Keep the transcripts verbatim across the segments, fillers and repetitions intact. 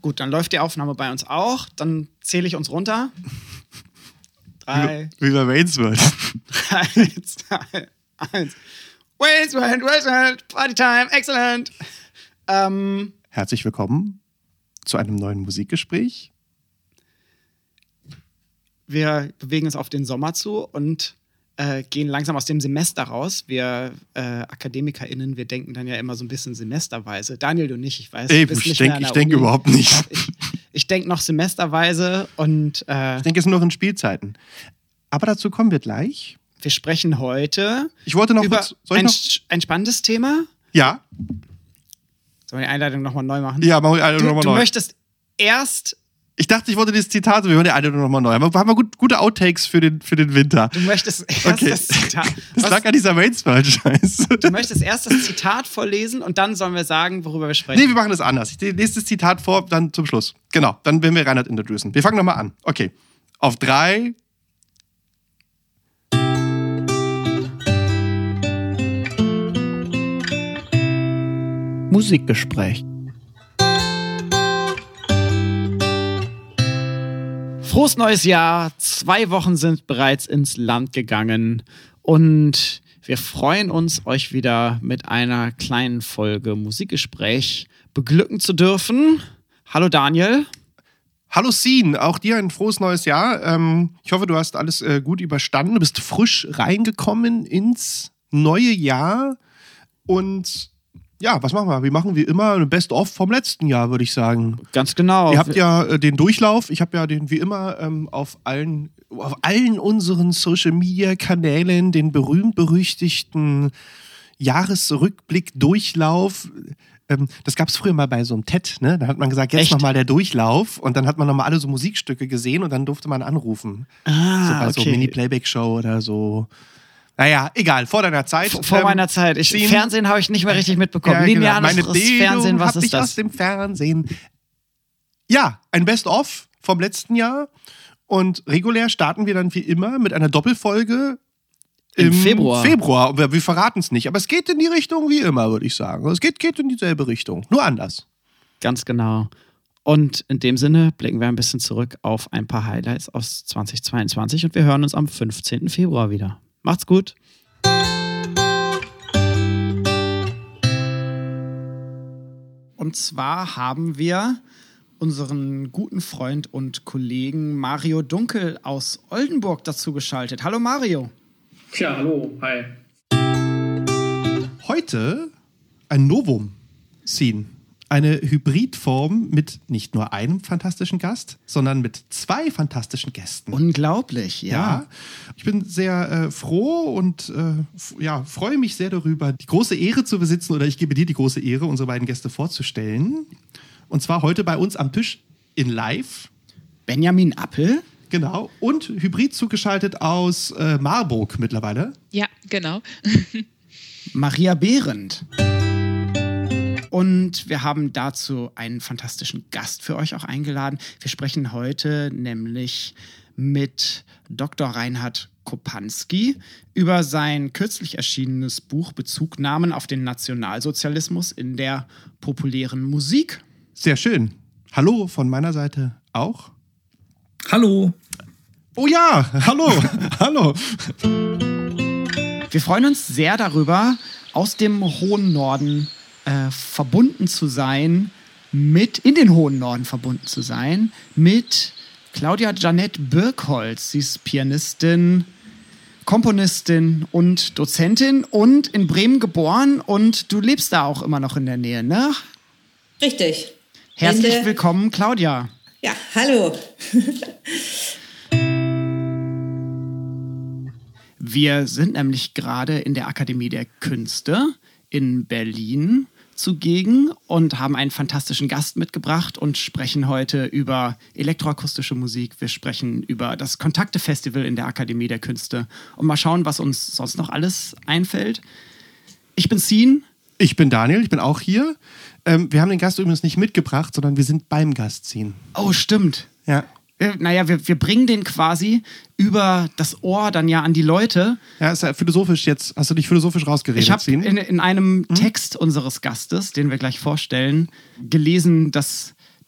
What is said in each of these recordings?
Gut, dann läuft die Aufnahme bei uns auch. Dann zähle ich uns runter. Drei. Wie bei Wayne's World. Drei, zwei, eins. Wayne's World, Wayne's World, Party Time, excellent. Ähm, Herzlich willkommen zu einem neuen Musikgespräch. Wir bewegen uns auf den Sommer zu und äh, gehen langsam aus dem Semester raus. Wir äh, AkademikerInnen, wir denken dann ja immer so ein bisschen semesterweise. Daniel, du nicht, ich weiß. Ey, du bist ich nicht denke denk überhaupt nicht. Ich, ich denke noch semesterweise und äh, ich denke, es sind noch in Spielzeiten. Aber dazu kommen wir gleich. Wir sprechen heute ich wollte noch über kurz, soll ich ein, noch? ein spannendes Thema. Ja. Sollen wir die Einleitung nochmal neu machen? Ja, machen wir die Einleitung Du, nochmal du neu. möchtest erst, Ich dachte, ich wollte dieses Zitat, wir hören die Einleitung nochmal neu. Aber haben wir gut, gute Outtakes für den, für den Winter. du möchtest erst Okay. das Zitat. Das Was- lag an dieser Wayne's World-Scheiße. Du möchtest erst das Zitat vorlesen und dann sollen wir sagen, worüber wir sprechen. Nee, wir machen das anders. Ich lese das Zitat vor, dann zum Schluss. Genau, dann werden wir Reinhard introducen. Wir fangen nochmal an. Okay. Auf drei. Musikgespräch. Frohes neues Jahr. Zwei Wochen sind bereits ins Land gegangen und wir freuen uns, euch wieder mit einer kleinen Folge Musikgespräch beglücken zu dürfen. Hallo Daniel. Hallo Sien, auch dir ein frohes neues Jahr. Ähm, ich hoffe, du hast alles äh, gut überstanden. Du bist frisch reingekommen ins neue Jahr. Und ja, was machen wir? Wir machen wie immer eine Best-of vom letzten Jahr, würde ich sagen. Ganz genau. Ihr habt ja äh, den Durchlauf. Ich habe ja den wie immer ähm, auf allen, auf allen unseren Social-Media-Kanälen den berühmt-berüchtigten Jahresrückblick-Durchlauf. Ähm, das gab es früher mal bei so einem T E D, ne? Da hat man gesagt, jetzt Echt? nochmal der Durchlauf. Und dann hat man nochmal alle so Musikstücke gesehen und dann durfte man anrufen. Ah, so bei so okay. Mini-Playback-Show oder so. Naja, egal, vor deiner Zeit. Vor Ähm, meiner Zeit. Ich, Sien- Fernsehen habe ich nicht mehr richtig mitbekommen. Ja, genau. Lineares Meine Fernsehen, was hab ist ich aus das? dem Fernsehen. Ja, ein Best-of vom letzten Jahr. Und regulär starten wir dann wie immer mit einer Doppelfolge Im im Februar. Februar. Und Wir, wir verraten es nicht, aber es geht in die Richtung wie immer, würde ich sagen. Es geht, geht in dieselbe Richtung, nur anders. Ganz genau. Und in dem Sinne blicken wir ein bisschen zurück auf ein paar Highlights aus zweitausendzweiundzwanzig und wir hören uns am fünfzehnten Februar wieder. Macht's gut. Und zwar haben wir unseren guten Freund und Kollegen Mario Dunkel aus Oldenburg dazu geschaltet. Hallo Mario. Tja, hallo, hi. Heute ein Novum, Scene. Eine Hybridform mit nicht nur einem fantastischen Gast, sondern mit zwei fantastischen Gästen. Unglaublich, ja. Ja, ich bin sehr äh, froh und äh, f- ja, freue mich sehr darüber, die große Ehre zu besitzen, oder ich gebe dir die große Ehre, unsere beiden Gäste vorzustellen. Und zwar heute bei uns am Tisch in Live, Benjamin Appel. genau, und hybrid zugeschaltet aus äh, Marburg mittlerweile. Ja, genau. Maria Behrendt. Und wir haben dazu einen fantastischen Gast für euch auch eingeladen. Wir sprechen heute nämlich mit Doktor Reinhard Kopanski über sein kürzlich erschienenes Buch Bezugnahmen auf den Nationalsozialismus in der populären Musik. Sehr schön. Hallo von meiner Seite auch. Hallo. Oh ja, hallo, hallo. Wir freuen uns sehr darüber, aus dem hohen Norden äh, verbunden zu sein, mit, in den hohen Norden verbunden zu sein, mit Claudia Janette Birkholz. Sie ist Pianistin, Komponistin und Dozentin und in Bremen geboren und du lebst da auch immer noch in der Nähe, ne? Richtig. Herzlich Ende. willkommen, Claudia. Ja, hallo. Wir sind nämlich gerade in der Akademie der Künste in Berlin zugegen und haben einen fantastischen Gast mitgebracht und sprechen heute über elektroakustische Musik. Wir sprechen über das Kontakte-Festival in der Akademie der Künste und mal schauen, was uns sonst noch alles einfällt. Ich bin Sien. Ich bin Daniel, ich bin auch hier. Ähm, wir haben den Gast übrigens nicht mitgebracht, sondern wir sind beim Gast ziehen. Oh, stimmt. Ja. Wir, naja, wir, wir bringen den quasi über das Ohr dann ja an die Leute. Ja, ist ja philosophisch jetzt, hast du dich philosophisch rausgeredet, Ich habe Sien? in, in einem Text unseres Gastes, den wir gleich vorstellen, gelesen, dass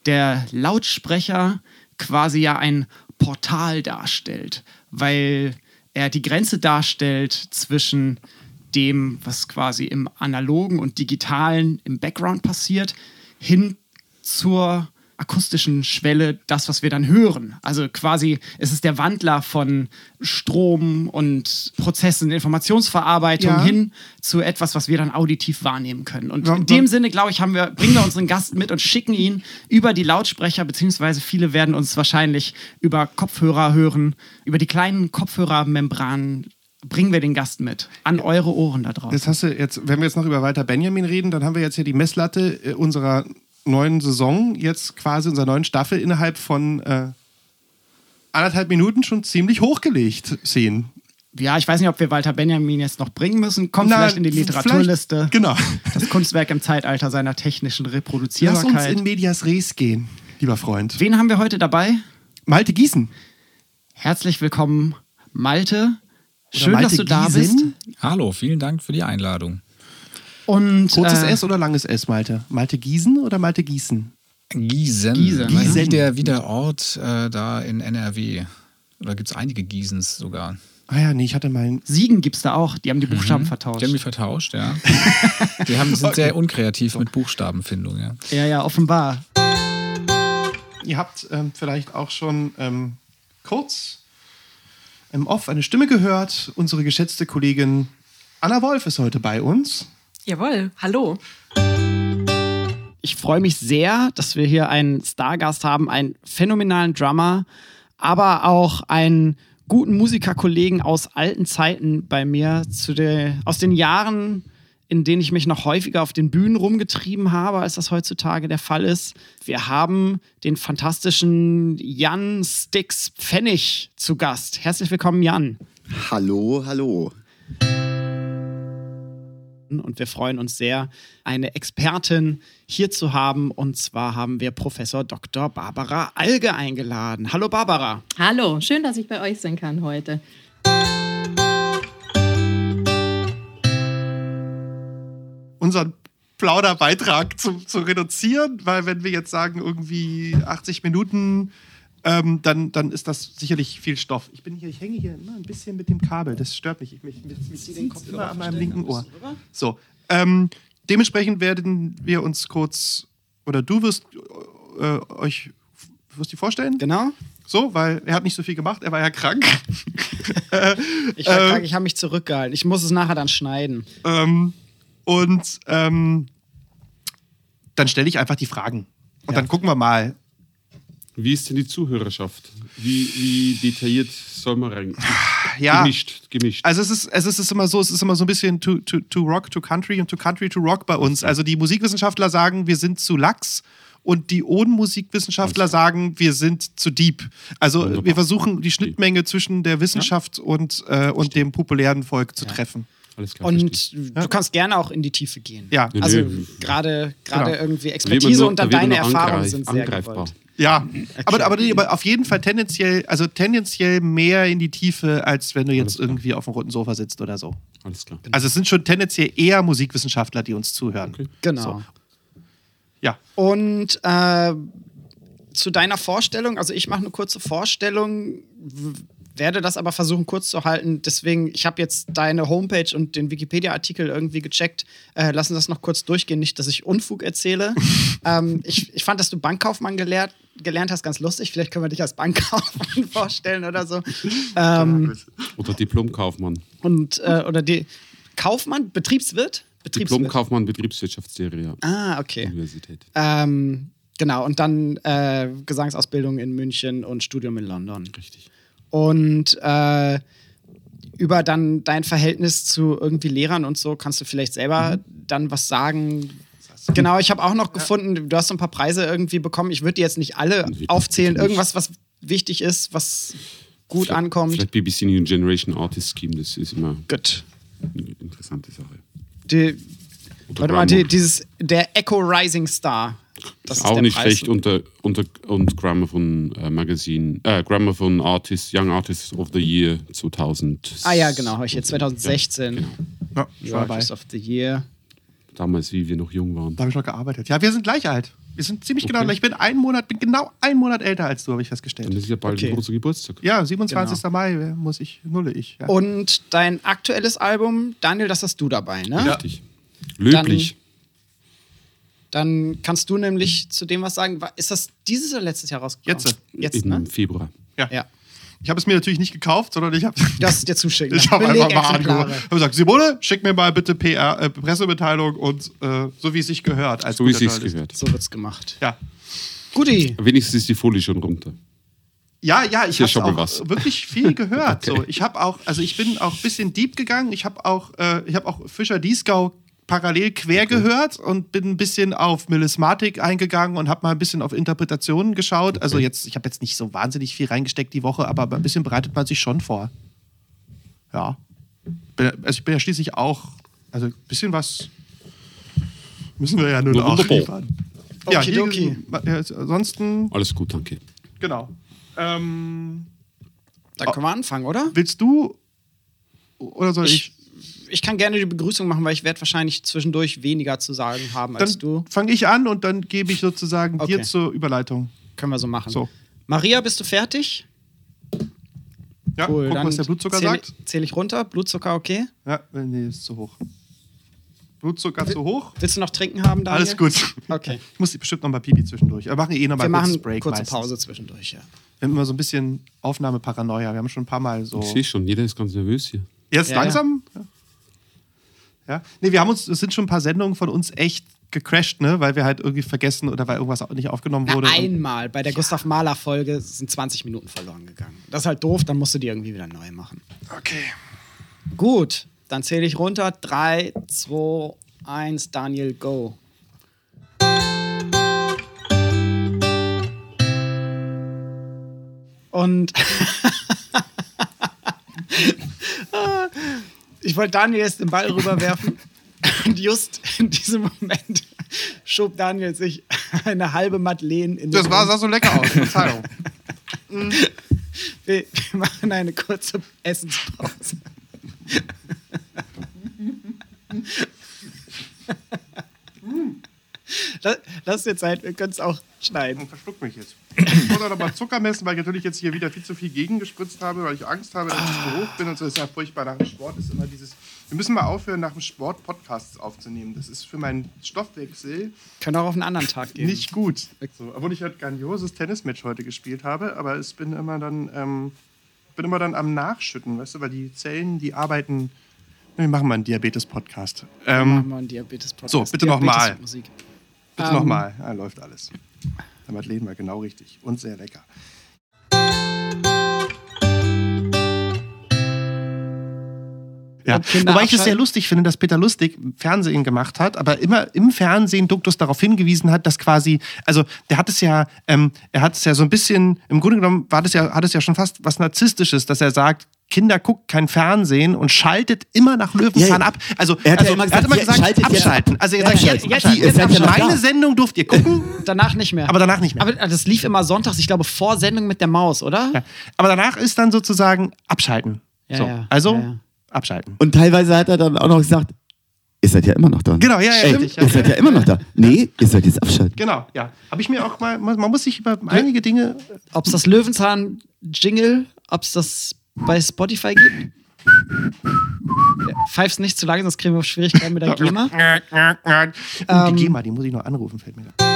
der Lautsprecher quasi ja ein Portal darstellt, weil er die Grenze darstellt zwischen dem, was quasi im Analogen und Digitalen im Background passiert, hin zur akustischen Schwelle, das, was wir dann hören. Also quasi, es ist der Wandler von Strom und Prozessen, Informationsverarbeitung Ja. hin zu etwas, was wir dann auditiv wahrnehmen können. Und Ja, in dem Sinne, glaube ich, haben wir, bringen wir unseren Gast mit und schicken ihn über die Lautsprecher, beziehungsweise viele werden uns wahrscheinlich über Kopfhörer hören, über die kleinen Kopfhörermembranen bringen wir den Gast mit an eure Ohren da draußen. Das hast du jetzt, wenn wir jetzt noch über Walter Benjamin reden, dann haben wir jetzt hier die Messlatte äh, unserer neuen Saison, jetzt quasi unserer neuen Staffel innerhalb von äh, anderthalb Minuten schon ziemlich hochgelegt sehen. Ja, ich weiß nicht, ob wir Walter Benjamin jetzt noch bringen müssen. Kommt Na, vielleicht in die Literaturliste. vielleicht- Genau. Das Kunstwerk im Zeitalter seiner technischen Lass uns Reproduzierbarkeit. in medias res gehen, lieber Freund. Wen haben wir heute dabei? Malte Gießen. Herzlich willkommen, Malte. Oder Schön, Malte dass du da Giesen. bist. Hallo, vielen Dank für die Einladung. Und, Kurzes äh, S oder langes S, Malte? Malte Gießen oder Malte Gießen? Gießen. Gießen, Wie, Gießen. wie, der, wie der Ort äh, da in N R W. Oder gibt es einige Giesens sogar? Ah ja, nee, ich hatte mal. Siegen gibt es da auch. Die haben die Buchstaben vertauscht. Die haben die vertauscht, ja. Die haben, sind sehr unkreativ mit Buchstabenfindung, ja. Ja, ja, offenbar. Ihr habt ähm, vielleicht auch schon ähm, kurz im Off eine Stimme gehört. Unsere geschätzte Kollegin Anna Wolf ist heute bei uns. Jawohl, hallo. Ich freue mich sehr, dass wir hier einen Stargast haben, einen phänomenalen Drummer, aber auch einen guten Musikerkollegen aus alten Zeiten bei mir, zu der, aus den Jahren, in denen ich mich noch häufiger auf den Bühnen rumgetrieben habe, als das heutzutage der Fall ist. Wir haben den fantastischen Jan Stix Pfennig zu Gast. Herzlich willkommen, Jan. Hallo, hallo. Und wir freuen uns sehr, eine Expertin hier zu haben. Und zwar haben wir Professor Doktor Barbara Alge eingeladen. Hallo Barbara. Hallo, schön, dass ich bei euch sein kann heute. Unseren Plauderbeitrag zu, zu reduzieren, weil wenn wir jetzt sagen, irgendwie achtzig Minuten, ähm, dann, dann ist das sicherlich viel Stoff. Ich bin hier, ich hänge hier immer ein bisschen mit dem Kabel, das stört mich. Ich mich, mich, mich zieht den Kopf immer an meinem linken Ohr. So, ähm, dementsprechend werden wir uns kurz, oder du wirst äh, euch, wirst dich vorstellen? Genau. So, weil er hat nicht so viel gemacht, er war ja krank. Ich, war Ähm, krank, ich habe mich zurückgehalten. Ich muss es nachher dann schneiden. Ähm, und ähm, dann stelle ich einfach die Fragen. Und Ja. dann gucken wir mal. Wie ist denn die Zuhörerschaft? Wie, wie detailliert soll man rein? Ja, Gemischt, gemischt. also es ist, es ist immer so, es ist immer so ein bisschen to, to, to rock, to country und to country, to rock bei uns. Also die Musikwissenschaftler sagen, wir sind zu lax. Und die Oden-Musikwissenschaftler sagen, wir sind zu deep. Also Wunderbar. wir versuchen, die Schnittmenge zwischen der Wissenschaft und, äh, und dem populären Volk zu treffen. Alles klar. Und verstehe. du kannst gerne auch in die Tiefe gehen. Ja, Nee, Also nee. gerade gerade Genau. irgendwie Da wird man Expertise nur- und dann da wird deine man nur Erfahrungen angreif- sind sehr angreifbar. gewollt. ja. Aber, aber, aber auf jeden Fall tendenziell, also tendenziell mehr in die Tiefe, als wenn du jetzt Alles klar. irgendwie auf dem roten Sofa sitzt oder so. Alles klar. Also es sind schon tendenziell eher Musikwissenschaftler, die uns zuhören. Okay. Genau. So. Ja. Und äh, zu deiner Vorstellung, also ich mache eine kurze Vorstellung, w- werde das aber versuchen kurz zu halten. Deswegen, ich habe jetzt deine Homepage und den Wikipedia-Artikel irgendwie gecheckt. Äh, lassen das noch kurz durchgehen, nicht, dass ich Unfug erzähle. ähm, ich, ich fand, dass du Bankkaufmann gelehrt, gelernt hast, ganz lustig. Vielleicht können wir dich als Bankkaufmann vorstellen oder so. Ähm, Oder Diplomkaufmann. und, äh, oder die Kaufmann, Betriebswirt? Betriebswirt. Diplomkaufmann, Betriebswirtschaftslehre, ja. Ah, okay. Universität. Ähm, genau, und dann äh, Gesangsausbildung in München und Studium in London. Richtig. Und äh, über dann dein Verhältnis zu irgendwie Lehrern und so kannst du vielleicht selber dann was sagen. Genau, ich habe auch noch gefunden, du hast so ein paar Preise irgendwie bekommen. Ich würde die jetzt nicht alle Bitte aufzählen. nicht. Irgendwas, was wichtig ist, was gut Vielleicht- ankommt. Vielleicht B B C New Generation Artist Scheme, das ist immer Gut. eine interessante Sache. Die, Oder warte mal, Grammar. die, dieses, der Echo Rising Star. Das ist ist auch der nicht Preis. schlecht unter, unter und Grammar von äh, Magazine, äh, Grammar von Artist, Young Artist of the Year zweitausend. Ah ja, genau, habe ich hier zwanzig sechzehn. Ja, genau. Ja, schon dabei. Artist of the Year. damals, wie wir noch jung waren. Da habe ich noch gearbeitet. Ja, wir sind gleich alt. Wir sind ziemlich Okay. genau gleich. Ich bin einen Monat, bin genau einen Monat älter als du, habe ich festgestellt. Dann ist ja bald Okay. ein großer Geburtstag. Ja, siebenundzwanzigster Mai muss ich, nulle ich. Ja. Und dein aktuelles Album, Daniel, das hast du dabei, ne? Richtig. Löblich. Dann kannst du nämlich zu dem was sagen. Wa- Ist das dieses oder letztes Jahr rausgekommen? Jetzt. Jetzt, Im ne? Februar. Ja. Ja. Ich habe es mir natürlich nicht gekauft, sondern ich habe Du hast es dir zuschicken. ich lassen. habe einfach mal Belegexemplare. angerufen. Ich habe gesagt, Simone, schick mir mal bitte P R, äh, Pressemitteilung und äh, so wie es sich gehört. Als So wie es guter sich Journalist. gehört. So wird's gemacht. Ja. Guti. Wenigstens ist die Folie schon runter. Ja, ja, ich Hier habe schon mal auch was. wirklich viel gehört. Okay. So, ich habe auch, also ich bin auch ein bisschen deep gegangen. Ich habe auch, äh, ich habe auch Fischer Dieskau parallel quer Okay. gehört und bin ein bisschen auf Melismatik eingegangen und habe mal ein bisschen auf Interpretationen geschaut. Also jetzt, ich habe jetzt nicht so wahnsinnig viel reingesteckt die Woche, aber ein bisschen bereitet man sich schon vor. Ja. Bin, also ich bin ja schließlich auch, also ein bisschen was müssen wir ja nun Nur auch wunderbar. liefern. Ja, hier, Okidoki. ja, ansonsten, Alles gut, danke. genau. Ähm, Dann können wir anfangen, oder? willst du oder soll ich? Ich, ich kann gerne die Begrüßung machen, weil ich werde wahrscheinlich zwischendurch weniger zu sagen haben als Dann du. fange ich an und dann gebe ich sozusagen Okay. dir zur Überleitung. Können wir so machen. So. Maria, bist du fertig? Ja, Cool. guck, Dann was der Blutzucker zähl, sagt. Zähle ich runter. Blutzucker okay? Ja, nee, ist zu hoch. Blutzucker zu hoch. Willst du noch trinken haben, Daniel? Alles gut. Okay. Ich muss bestimmt noch mal Pipi zwischendurch. Wir machen eh noch mal Wir kurz machen Break kurze meistens. Pause zwischendurch, ja. Wir haben immer so ein bisschen Aufnahmeparanoia. Wir haben schon ein paar Mal so. Ich sehe schon, jeder ist ganz nervös hier. Jetzt Ja, langsam? Ja. ja. Nee, wir haben uns, es sind schon ein paar Sendungen von uns echt gecrashed, ne? Weil wir halt irgendwie vergessen oder weil irgendwas nicht aufgenommen Na, wurde. Und- einmal. Bei der Gustav Mahler-Folge sind zwanzig Minuten verloren gegangen. Das ist halt doof, dann musst du die irgendwie wieder neu machen. Okay. Gut, dann zähle ich runter. drei, zwei, eins, Daniel, go. Und ich wollte Daniel jetzt den Ball rüberwerfen. Und just in diesem Moment schob Daniel sich eine halbe Madeleine in den Das war, Mund. sah so lecker aus. Verzeihung. Wir, wir machen eine kurze Essenspause. Lass, lass dir Zeit, wir können es auch schneiden. Und verschluck mich jetzt. Ich muss auch noch mal Zucker messen, weil ich natürlich jetzt hier wieder viel zu viel gegengespritzt habe, weil ich Angst habe, dass ich zu hoch bin. Und so ist ja furchtbar. Nach dem Sport ist immer dieses. Wir müssen mal aufhören, nach dem Sport Podcasts aufzunehmen. Das ist für meinen Stoffwechsel Können auch auf einen anderen Tag gehen. nicht gut. So, obwohl ich halt grandioses Tennismatch heute gespielt habe, aber ich bin immer dann, ähm, bin immer dann am Nachschütten, weißt du, weil die Zellen, die arbeiten. Wir machen mal einen Diabetes-Podcast. Ähm, Machen wir einen Diabetes-Podcast. so, bitte noch mal. Diabetes-Musik. Bitte Ähm, nochmal. Ja, läuft alles. Der Madeleine war genau richtig und sehr lecker. Ja. Und Kinder Wobei ich es sehr abschalten? lustig finde, dass Peter Lustig Fernsehen gemacht hat, aber immer im Fernsehen Duktus darauf hingewiesen hat, dass quasi, also der hat es ja, ähm, er hat es ja so ein bisschen, im Grunde genommen war das ja, hat es ja schon fast was Narzisstisches, dass er sagt, Kinder guckt kein Fernsehen und schaltet immer nach Löwenzahn Ja, ja. ab. Also Er hat ja also, immer er hat gesagt, immer jetzt gesagt, schaltet jetzt abschalten. ab. Also er Ja, sagt, ja, jetzt, jetzt- abschalten. jetzt seid ihr noch Meine da. Sendung durft ihr gucken, Danach nicht mehr. aber danach nicht mehr. Aber das lief immer sonntags, ich glaube, vor Sendung mit der Maus, oder? Ja. Aber danach ist dann sozusagen abschalten. Ja, so. ja. Also Ja, ja. abschalten. Und teilweise hat er dann auch noch gesagt, ihr seid ja immer noch da. Genau, ja, ja, Ey, richtig, ja. ihr seid ja immer noch da. Nee, ihr sollt jetzt abschalten. Genau, ja. Habe ich mir auch mal, man man muss sich über einige Dinge. Ob es das Löwenzahn-Jingle, ob es das bei Spotify gibt? Ja, pfeif's nicht zu lange, sonst kriegen wir Schwierigkeiten mit der GEMA. Und Ähm, die GEMA, die muss ich noch anrufen, fällt mir da.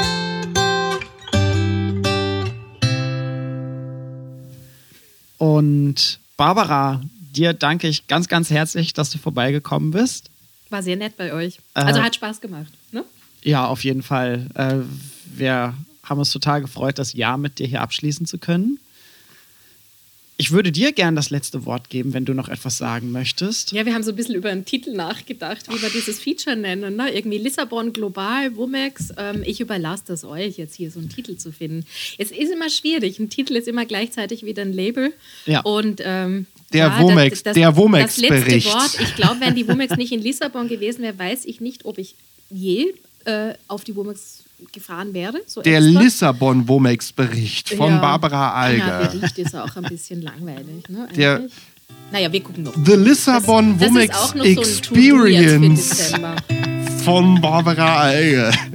Und Barbara, dir danke ich ganz, ganz herzlich, dass du vorbeigekommen bist. War sehr nett bei euch. Äh, Also hat Spaß gemacht, ne? Ja, auf jeden Fall. Äh, wir haben uns total gefreut, das Jahr mit dir hier abschließen zu können. Ich würde dir gern das letzte Wort geben, wenn du noch etwas sagen möchtest. Ja, wir haben so ein bisschen über einen Titel nachgedacht, wie wir dieses Feature nennen. Ne? Irgendwie Lissabon Global, Womex. Ähm, ich überlasse das euch, jetzt hier so einen Titel zu finden. Es ist immer schwierig. Ein Titel ist immer gleichzeitig wieder ein Label. Ja. Und ähm, Der ja, Womex- das, das, der Womex-Bericht. Das letzte Wort, ich glaube, wenn die Womex nicht in Lissabon gewesen wäre, weiß ich nicht, ob ich je äh, auf die Womex gefahren wäre. So Der extra. Lissabon-Womex-Bericht von Ja. Barbara Ja, Alger. Bericht ist auch ein bisschen langweilig. Ne, Der- eigentlich. Naja, wir gucken noch. The Lissabon Das- das ist Womex auch noch so ein To-Do jetzt für Experience Dezember. von Barbara Eiger.